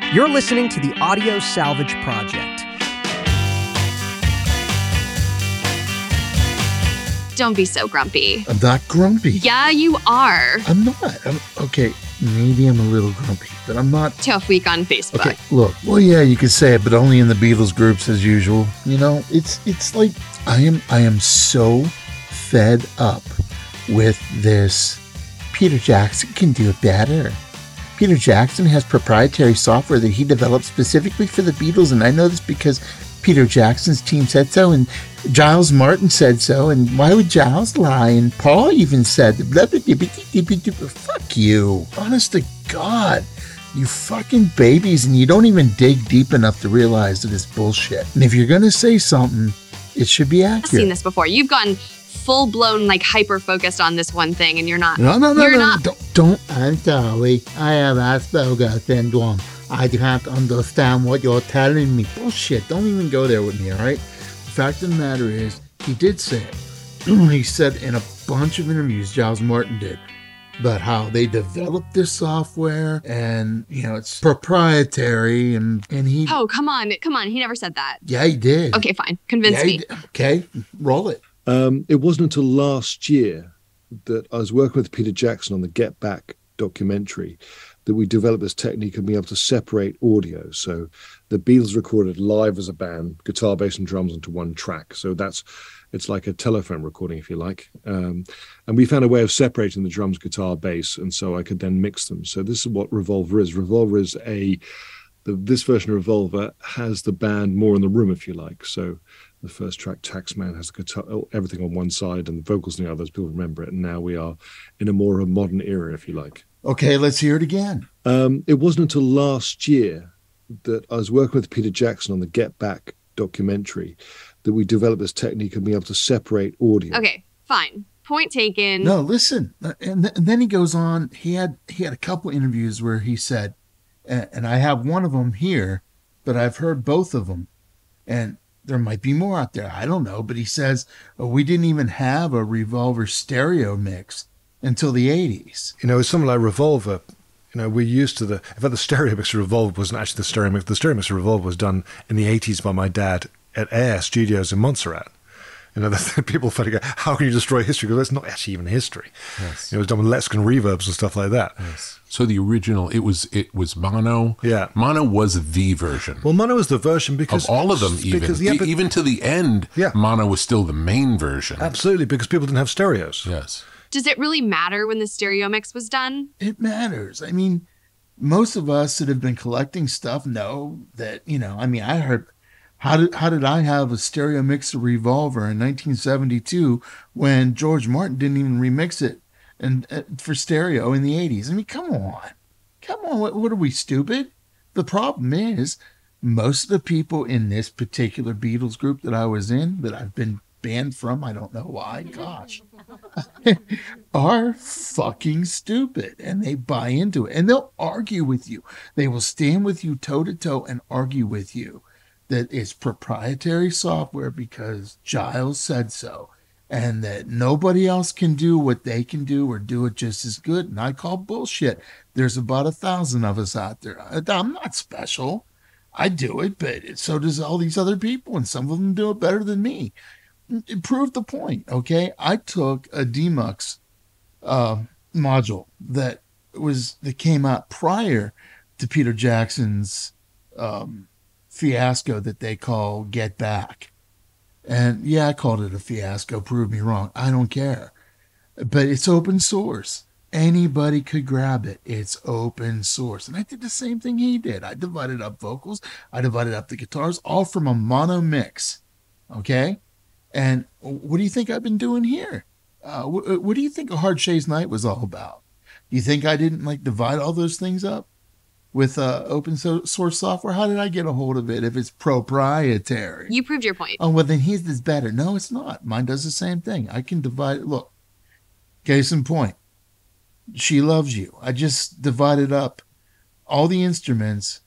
You're listening to the Audio Salvage Project. Don't be so grumpy. I'm not grumpy. Yeah, you are. I'm not. Okay, maybe I'm a little grumpy, but I'm not. Tough week on Facebook. Okay, look. Well, yeah, you could say it, but only in the Beatles groups as usual. You know, it's like I am so fed up with this. Peter Jackson can do it better. Peter Jackson has proprietary software that he developed specifically for the Beatles, and I know this because Peter Jackson's team said so, and Giles Martin said so, and why would Giles lie? And Paul even said, fuck you. Honest to God, you fucking babies, and you don't even dig deep enough to realize that it's bullshit. And if you're going to say something, it should be accurate. I've seen this before. You've gone full-blown, like, hyper-focused on this one thing, and you're not. No. Not. Don't. I'm sorry. I have Asperger's syndrome. I can't understand what you're telling me. Bullshit. Don't even go there with me, all right? The fact of the matter is, he did say it. He said in a bunch of interviews, Giles Martin did, about how they developed this software and, you know, it's proprietary and he... Oh, come on. He never said that. Yeah, he did. Okay, fine. Convince me. Okay, roll it. It wasn't until last year that I was working with Peter Jackson on the Get Back documentary that we developed this technique of being able to separate audio. So the Beatles recorded live as a band, guitar, bass, and drums into one track. So it's like a telephone recording, if you like. And we found a way of separating the drums, guitar, bass, and so I could then mix them. So this is what Revolver is. Revolver is this version of Revolver has the band more in the room, if you like. So the first track, Taxman, has the guitar, everything on one side and the vocals on the other, as people remember it. And now we are in a more modern era, if you like. Okay, let's hear it again. It wasn't until last year that I was working with Peter Jackson on the Get Back documentary that we developed this technique of being able to separate audio. Okay, fine. Point taken. No, listen. And then he goes on. He had a couple interviews where he said, and I have one of them here, but I've heard both of them. And there might be more out there. I don't know. But he says, we didn't even have a Revolver stereo mix until the 80s. You know, it's something like Revolver. You know, we're used to in fact, the stereo mix of Revolver wasn't actually the stereo mix. The stereo mix of Revolver was done in the 80s by my dad at Air Studios in Montserrat. You know, people try to go, how can you destroy history? Because that's not actually even history. Yes. It was done with Lexicon reverbs and stuff like that. Yes. So the original, it was mono. Yeah. Mono was the version. Well, mono was the version because... Of all of them, even to the end, yeah. Mono was still the main version. Absolutely, because people didn't have stereos. Yes. Does it really matter when the stereo mix was done? It matters. I mean, most of us that have been collecting stuff know that, you know, I mean, I heard... How did I have a stereo mix of Revolver in 1972 when George Martin didn't even remix it for stereo in the 80s? I mean, come on. What are we, stupid? The problem is most of the people in this particular Beatles group that I was in, that I've been banned from, I don't know why, gosh, are fucking stupid, and they buy into it, and they'll argue with you. They will stand with you toe to toe and argue with you that it's proprietary software because Giles said so, and that nobody else can do what they can do or do it just as good. And I call bullshit. There's about 1,000 of us out there. I'm not special. I do it, but so does all these other people, and some of them do it better than me. It proved the point, okay? I took a Demux module that came out prior to Peter Jackson's fiasco that they call Get Back. And yeah, I called it a fiasco. Prove me wrong. I don't care. But it's open source. Anybody could grab it. It's open source. And I did the same thing he did. I divided up vocals. I divided up the guitars, all from a mono mix. Okay? And what do you think I've been doing here? What do you think A Hard Shay's Night was all about? Do you think I didn't divide all those things up with open source software? How did I get a hold of it if it's proprietary? You proved your point. Oh, well, then his is better. No, it's not. Mine does the same thing. I can divide it. Look, case in point, She Loves You. I just divided up all the instruments,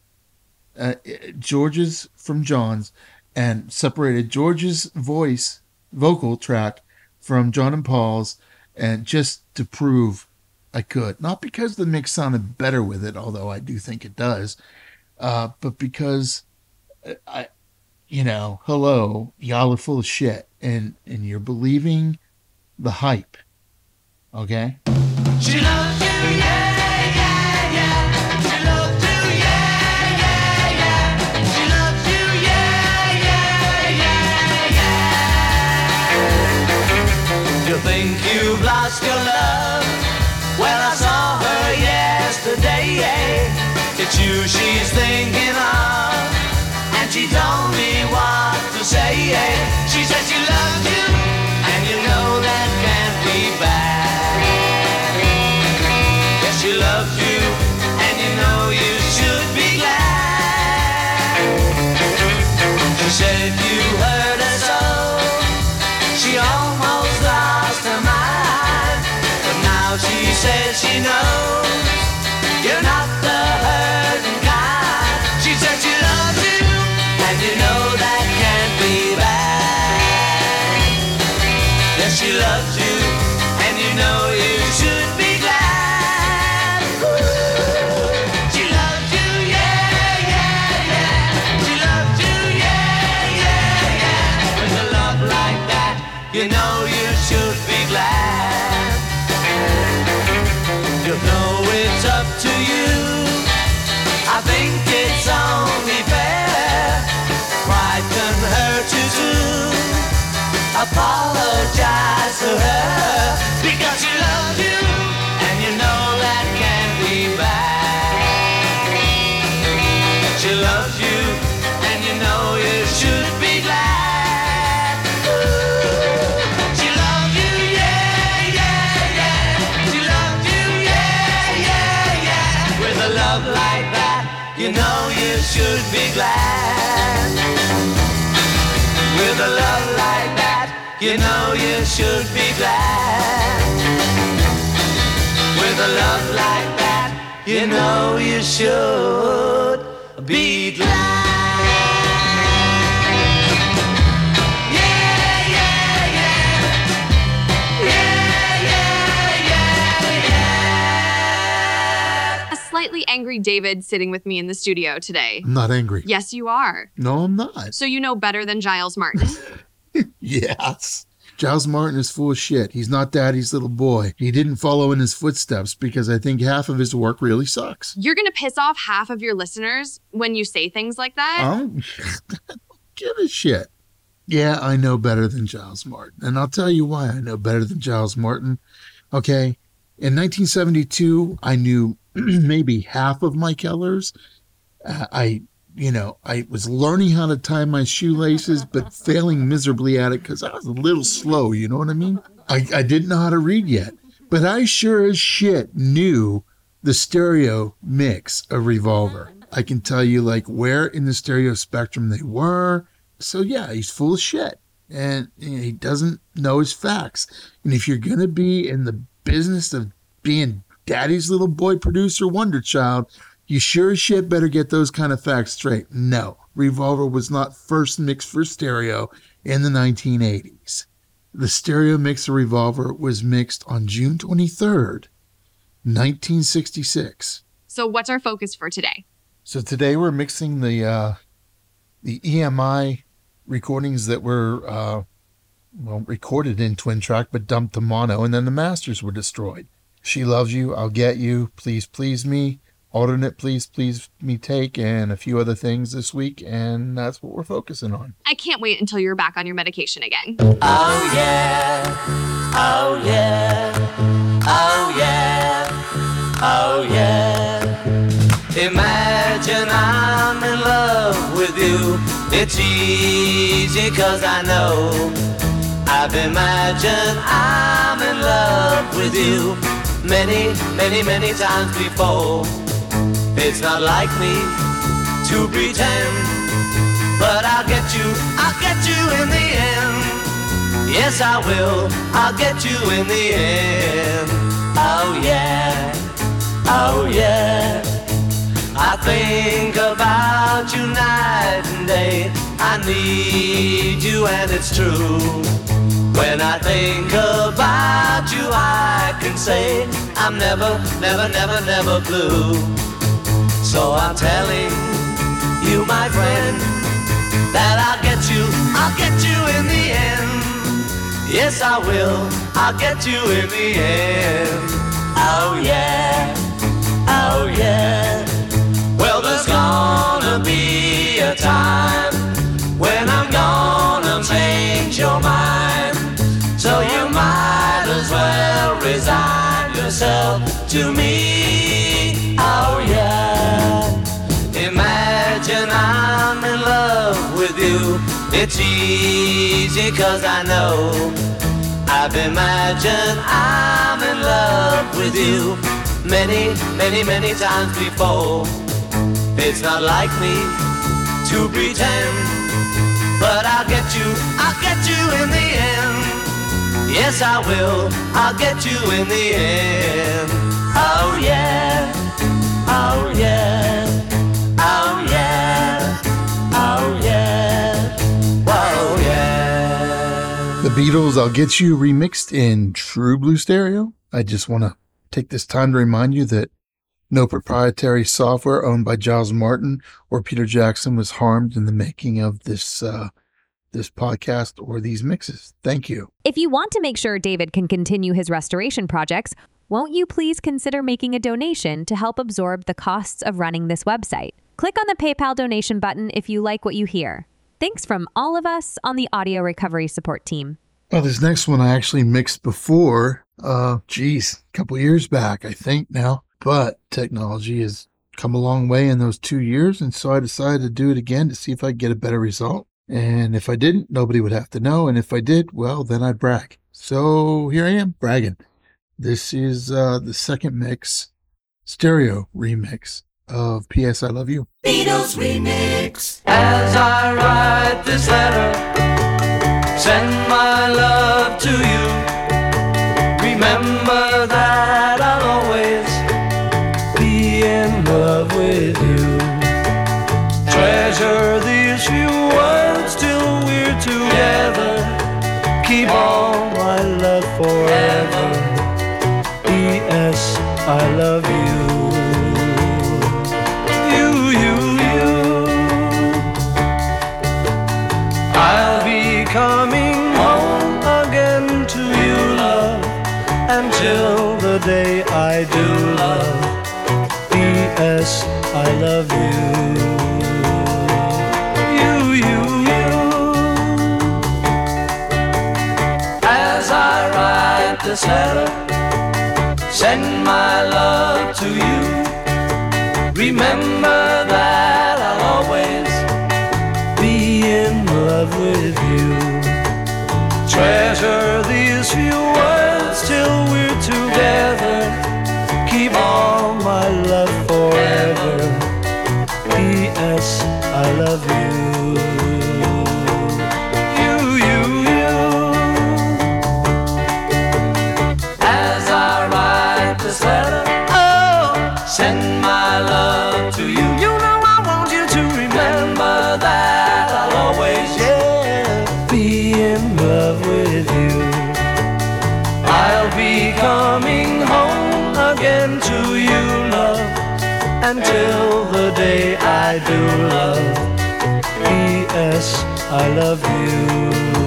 George's from John's, and separated George's vocal track from John and Paul's, and just to prove I could. Not because the mix sounded better with it, although I do think it does, but because hello, y'all are full of shit, and you're believing the hype. Okay. She loves you, yeah, yeah, yeah. She loves you, yeah, yeah, yeah. She loves you, yeah, yeah, yeah, yeah. You think you've lost your love? Well, I saw her yesterday. It's you she's thinking of, and she told me what to say. She said she loves you, and you know that can't be bad. She loves you, and you know you should be glad. She said you hurt her so, she almost lost her mind. But now she says she knows you're not the hurting kind. She said she loves you, and you know that can't be bad. Yes, she loves you, and you know you should be glad. You know you should be glad. You know it's up to you. I think it's only fair. Pride can hurt you too. Apologize to her, because she loves you, and you know that can't be bad. She loves you, and you know you should be glad. Like that, you know you should be glad. With a love like that, you know you should be glad. With a love like that, you know you should be glad. Slightly angry David sitting with me in the studio today. I'm not angry. Yes, you are. No, I'm not. So you know better than Giles Martin. Yes. Giles Martin is full of shit. He's not Daddy's little boy. He didn't follow in his footsteps because I think half of his work really sucks. You're going to piss off half of your listeners when you say things like that? I don't give a shit. Yeah, I know better than Giles Martin. And I'll tell you why I know better than Giles Martin. Okay. In 1972, I knew maybe half of Mike Ellers. I was learning how to tie my shoelaces, but failing miserably at it because I was a little slow, you know what I mean? I didn't know how to read yet, but I sure as shit knew the stereo mix of Revolver. I can tell you like where in the stereo spectrum they were. So yeah, he's full of shit, and he doesn't know his facts. And if you're going to be in the business of being Daddy's little boy producer wonder child, you sure as shit better get those kind of facts straight. No, Revolver was not first mixed for stereo in the 1980s. The stereo mix of Revolver was mixed on June 23rd, 1966. So what's our focus for today? So today we're mixing the EMI recordings that were recorded in twin track but dumped to mono, and then the masters were destroyed. She Loves You, I'll Get You, Please Please Me, Alternate Please Please Me Take, and a few other things this week, and that's what we're focusing on. I can't wait until you're back on your medication again. Oh yeah, oh yeah, oh yeah, oh yeah. Imagine I'm in love with you. It's easy 'cause I know I've imagined I'm in love with you many, many, many times before. It's not like me to pretend, but I'll get you in the end. Yes, I will, I'll get you in the end. Oh yeah, oh yeah. I think about you night and day. I need you and it's true. When I think about you, I can say I'm never, never, never, never blue. So I'm telling Yes, I will. I'll get you in the end. Oh yeah, oh yeah. Well, there's gonna be a time when I'm gonna change your mind. So you might as well resign yourself to me. Oh yeah. Imagine I'm in love with you. It's easy 'cause I know I've imagined I'm in love with you many, many, many times before. It's not like me to pretend, but I'll get you in the end. Yes, I will, I'll get you in the end. Oh yeah, oh yeah, oh yeah, oh yeah, oh yeah. The Beatles, I'll Get You, remixed in True Blue Stereo. I just want to take this time to remind you that no proprietary software owned by Giles Martin or Peter Jackson was harmed in the making of this podcast or these mixes. Thank you. If you want to make sure David can continue his restoration projects, won't you please consider making a donation to help absorb the costs of running this website? Click on the PayPal donation button if you like what you hear. Thanks from all of us on the Audio Recovery Support Team. Well, this next one I actually mixed before, a couple years back, I think now. But technology has come a long way in those 2 years, and so I decided to do it again to see if I could get a better result. And if I didn't, nobody would have to know. And if I did, well, then I'd brag. So here I am, bragging. This is the second mix, stereo remix of P.S. I Love You. Beatles remix. As I write this letter, send my love to you. Remember that I'll always be in love with you. Treasure these few words till we're together. Keep all my love forever. P.S. I love you. I'll be coming home again to you, love, until the day I do, love. P.S. I love you. As I write this letter, send my love to you. Remember that I'll always be in love with you. Treasure these few words till we're together. Keep all my love forever. P.S. I love you. As I write this letter, oh, send my love to you. You know I want you to remember that I'll always, be in love with you. I'll be coming home again to you, love, until the day I do, love. P.S. I love you.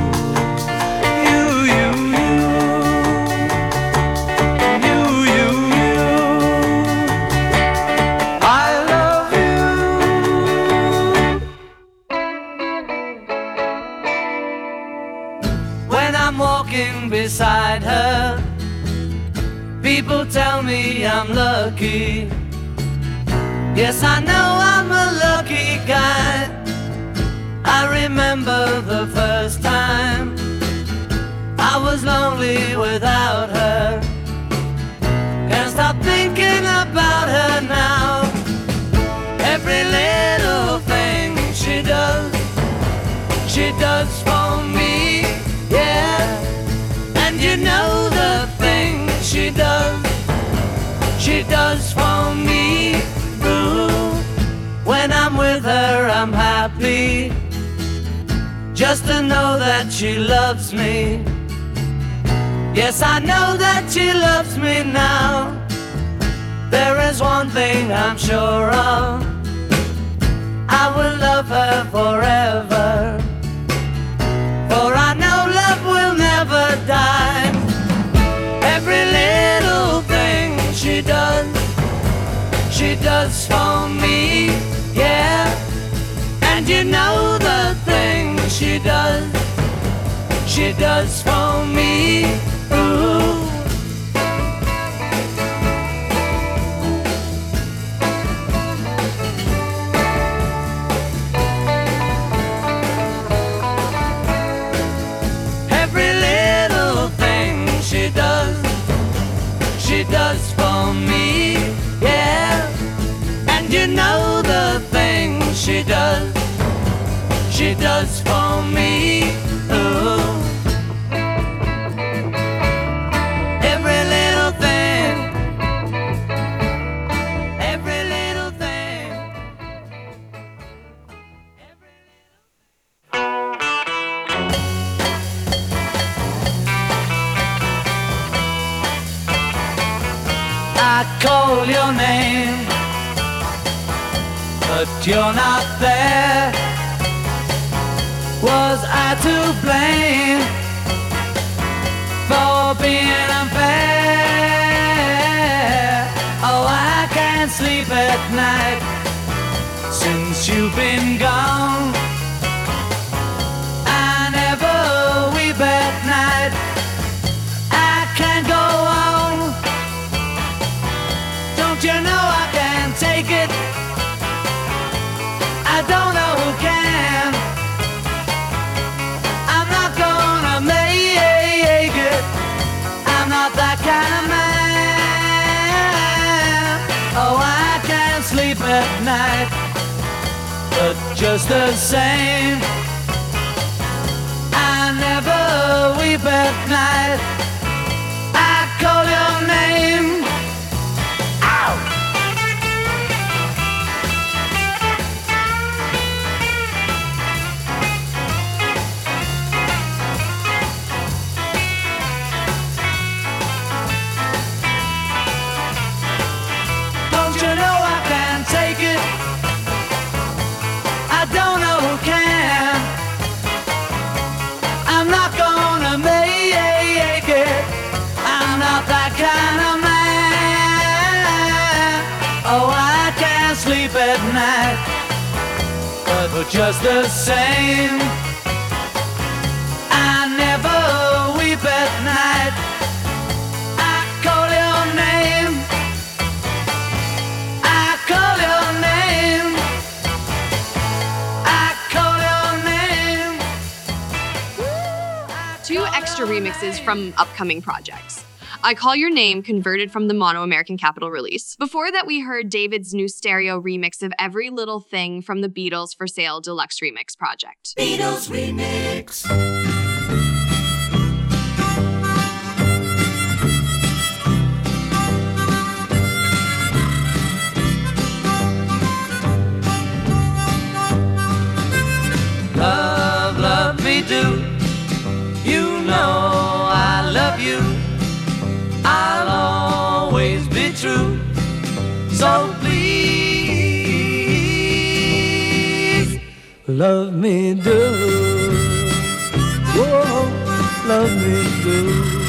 Beside her, people tell me I'm lucky. Yes, I know I'm a lucky guy. I remember the first time I was lonely without her. Can't stop thinking about her now. Every little thing she does for me, yeah. You know the thing she does for me. Ooh, when I'm with her, I'm happy. Just to know that she loves me. Yes, I know that she loves me now. There is one thing I'm sure of. I will love her forever. For I know love will never does for me, yeah. And you know the things she does for me, ooh. Every little thing she does for me, yeah. And you know the things she does for me, ooh. Every little thing, every little thing, every I call your name, but you're not there. Was I to blame for being unfair? Oh, I can't sleep at night since you've been gone. I never weep at night. I can't go on. Don't you know I can't take it? I don't know who can. I'm not gonna make it. I'm not that kind of man. Oh, I can't sleep at night, but just the same, I never weep at night. I call your name. Ow! Don't you know I can't take it? I don't know who can. I'm not gonna make it. I'm not that kind of man. Oh, I can't sleep at night, but just the same, I never weep at night. I call your name. I call your name. I call your name. 2 extra remixes from upcoming projects. I Call Your Name, converted from the Mono American Capital release. Before that, we heard David's new stereo remix of Every Little Thing from the Beatles for Sale Deluxe Remix project. Beatles Remix. Love, love me do. You know I love you. I'll always be true. So please, love me do. Whoa, love me do.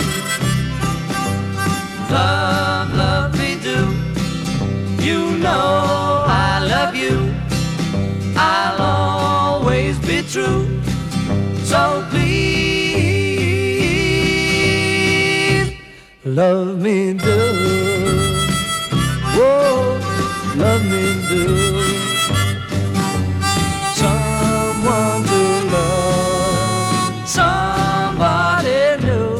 Love, love me do. You know I love you. I'll always be true. So please, love me do. Whoa, love me do. Someone to love, somebody new.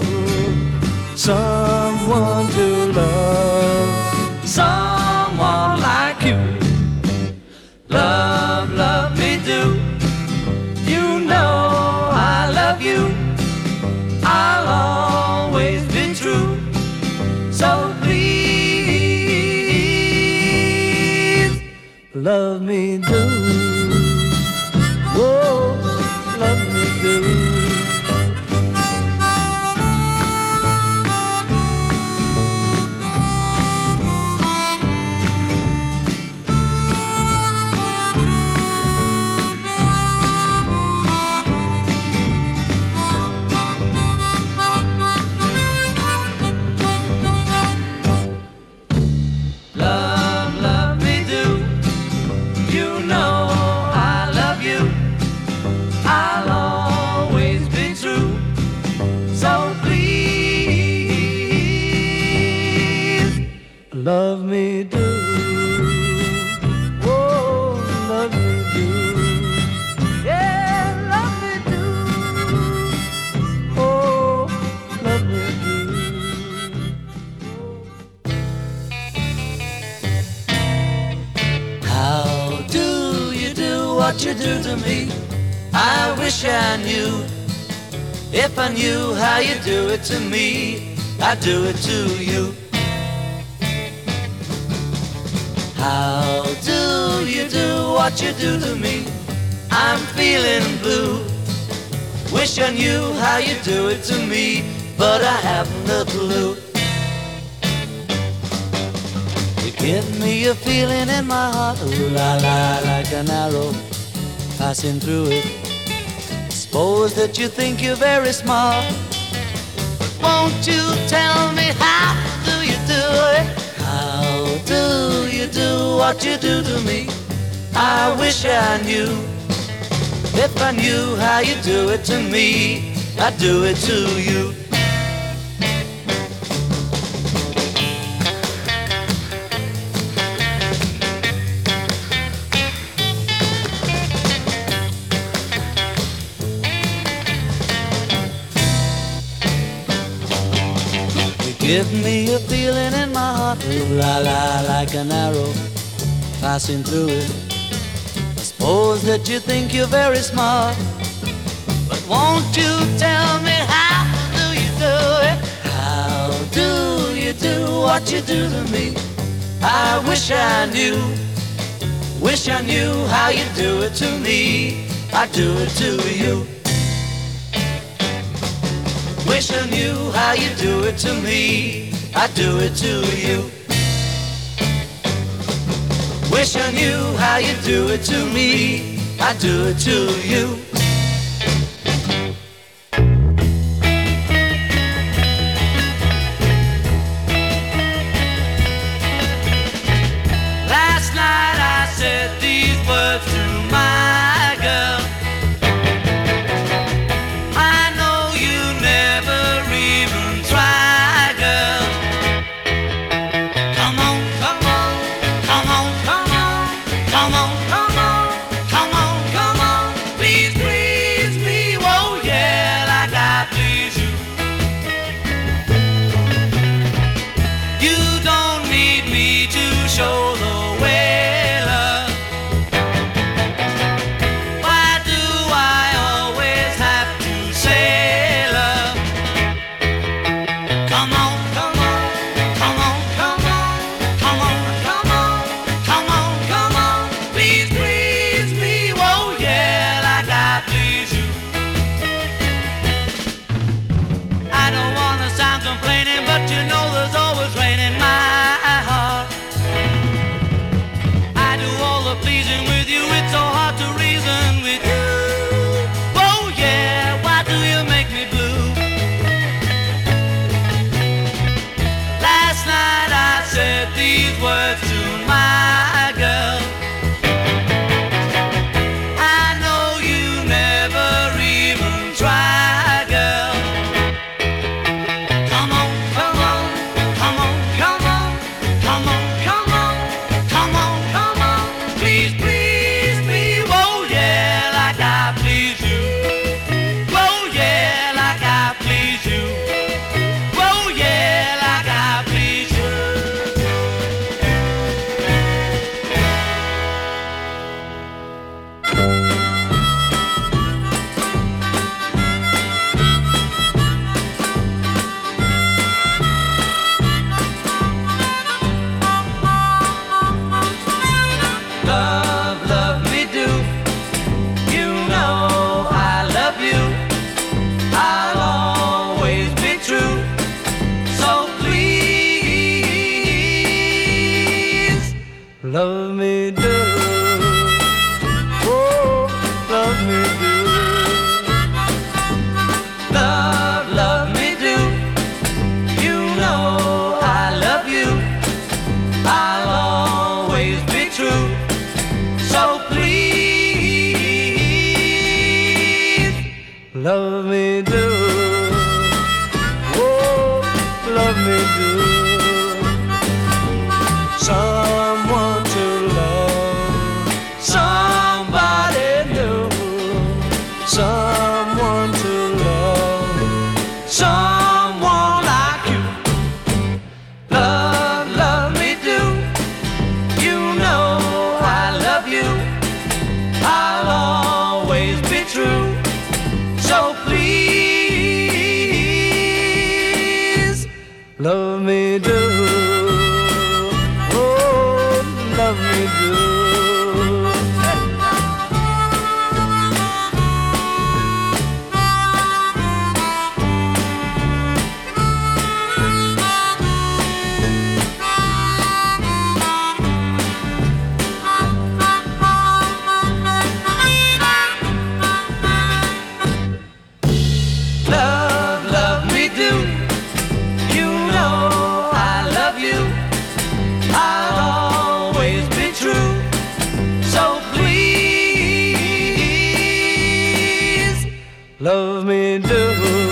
Someone to love, someone like you. Love, love me do. You know I love you. I'll always be true. So please, love me do. Whoa, love me do. Love, love me do. what you do to me. I wish I knew. If I knew how you do it to me, I'd do it to you. How do you do what you do to me? I'm feeling blue. Wish I knew how you do it to me, but I haven't a clue. You give me a feeling in my heart, ooh la la, like an arrow passing through it. Suppose that you think you're very smart, but won't you tell me how do you do it? How do you do what you do to me? I wish I knew. If I knew how you do it to me, I'd do it to you. Give me a feeling in my heart, ooh la la, like an arrow passing through it. I suppose that you think you're very smart, but won't you tell me how do you do it? How do you do what you do to me? I wish I knew how you do it to me. I'd do it to you. Wish I knew how you do it to me, I'd do it to you. Wish I knew how you do it to me, I'd do it to you. Last night I said these words to my girl. Show the way, love. Why do I always have to say love? Come on, come on, come on, come on, come on, come on, come on, come on. Please, please me, oh yeah, like I please you. I don't wanna sound complaining, but you know there's always rain in my heart. Pleasing with you, it's so hard to reason with you. Oh yeah, why do you make me blue? Last night I said these words to my girl. I know you never even try, girl. Come on, come on, come on, come on, come on, come on, come on, come on. Please, please me, oh yeah, like I please you. Oh yeah, like I please you. Oh yeah, like I please you. Love, love me do. You know I love you. I'll always be true. So please, love me do. Oh, love me do. Love, love me do. You know I love you. I'll always be true. So please, love me do. Oh, love me do. Someone to love, somebody new. Someone to love, someone like you. Love, love me do. You know I love you. I'll love me do.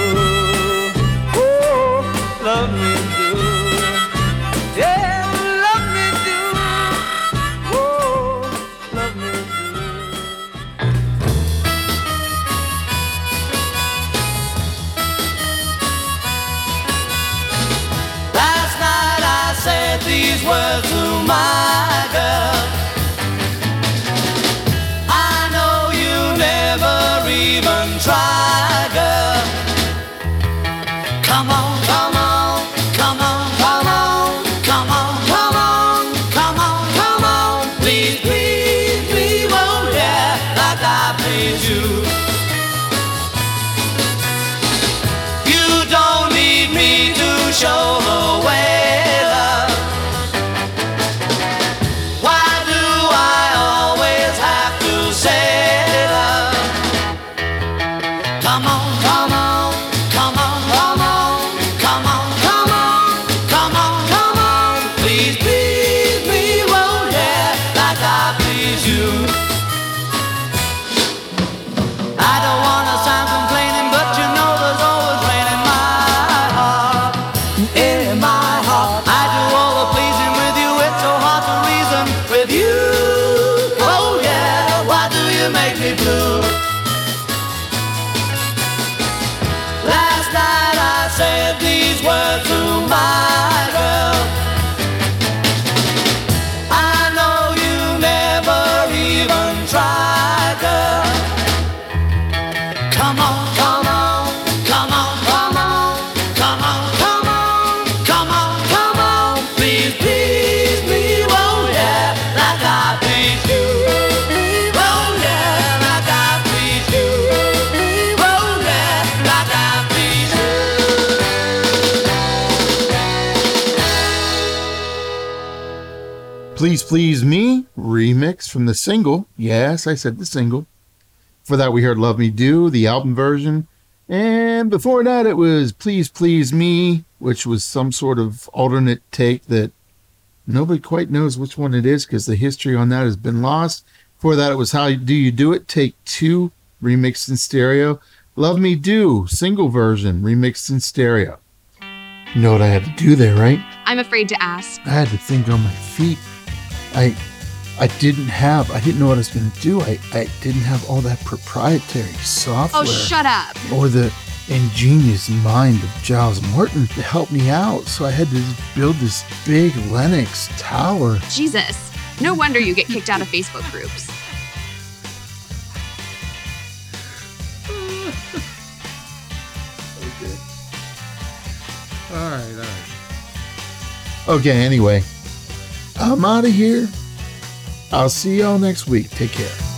Oh, love me do. Yeah, love me do. Oh, love me do. Last night I said these words to my girl. I know you never even try, girl. Come on, come on, come on, come on, come on, come on, come on, come on. Please, please, please, oh yeah, like I please you. You don't need me to show the way, love. Why do I always have to say love? Come on, come on, come on, come on, come on, come on, come on, come on. Please, please, please, oh yeah, like I please you. I don't wanna sound complaining, but you know there's always rain in my heart, in my heart. I do all the pleasing with you, it's so hard to reason with you. Oh yeah, why do you make me blue? Last night I said these words to my girl. I know you never even try, girl. Come on, come on, come on, come on, come on, come on, come on, come on. Please, please, please, oh yeah, like I please you. Oh yeah, like I please you. Oh yeah, like I please you. Please Please Me remix from the single. Yes, I said the single. For that, we heard Love Me Do, the album version. And before that, it was Please Please Me, which was some sort of alternate take that nobody quite knows which one it is because the history on that has been lost. Before that, it was How Do You Do It, Take 2, remixed in stereo. Love Me Do, single version, remixed in stereo. You know what I had to do there, right? I'm afraid to ask. I had to think on my feet. I didn't know what I was going to do. I didn't have all that proprietary software. Oh, shut up. Or the ingenious mind of Giles Morton to help me out. So I had to build this big Linux tower. Jesus. No wonder you get kicked out of Facebook groups. Okay. All right. Okay, anyway. I'm out of here. I'll see y'all next week. Take care.